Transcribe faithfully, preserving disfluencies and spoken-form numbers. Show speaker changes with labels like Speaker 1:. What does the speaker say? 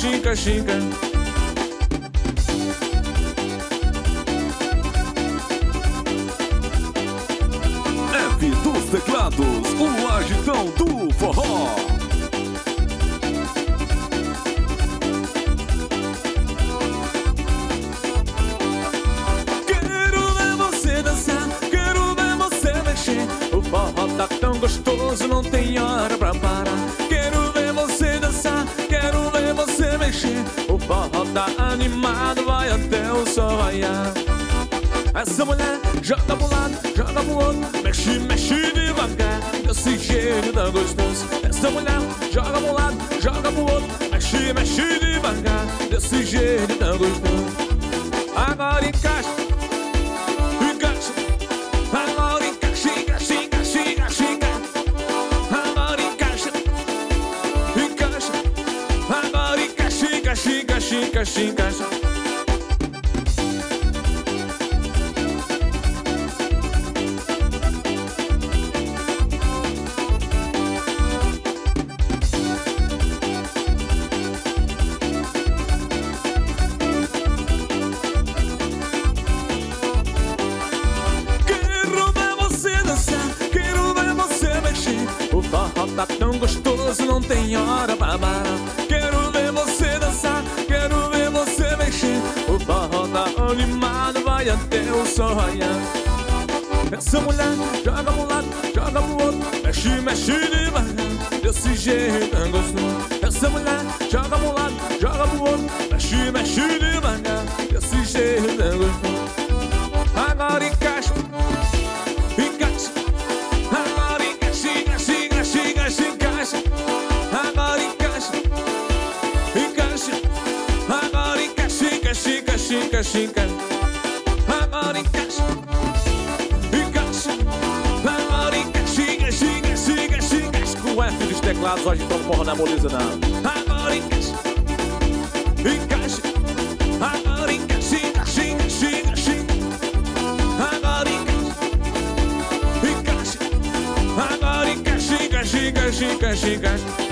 Speaker 1: xinca, xinca.
Speaker 2: F dos teclados, o agitão do forró.
Speaker 1: Quero ver você dançar, quero ver você mexer. O forró tá tão gostoso, não tem hora pra parar. Quero ver você dançar, quero ver você mexer. O forró tá animado, vai até o sol raiar. Essa mulher joga pro lado, joga pro outro, mexe, mexe devagar, desse jeito tão gostoso. Essa mulher joga pro lado, joga pro outro, mexe, mexe devagar, desse jeito tão gostoso. Agora encaixa, encaixa. Agora encaixa, encaixa, encaixa, encaixa, encaixa. Agora encaixa, encaixa. Agora encaixa, encaixa, encaixa, encaixa, encaixa. Tá tão gostoso, não tem hora pra parar. Quero ver você dançar, quero ver você mexer. O forró tá animado, vai até o sol raiar. Essa mulher joga pro lado, joga pro outro, mexe, mexe devagar, desse jeito tão gostoso. Essa mulher joga pro lado, joga pro outro, mexe, mexe devagar, desse jeito tão gostoso. Agora encaixa, encaixa. Agora encaixa, encaixa, encaixa, encaixa, encaixa. Agora encaixa, encaixa. Agora encaixa, encaixa, encaixa, encaixa, encaixa. Agora encaixa, encaixa. Agora encaixa, encaixa, encaixa, encaixa, encaixa. Com o F dos teclados, hoje então porra na moleza não. Agora encaixa, encaixa. Agora encaixa, encaixa, encaixa, encaixa. Agora encaixa, encaixa. Agora encaixa, encaixa, encaixa, encaixa, encaixa.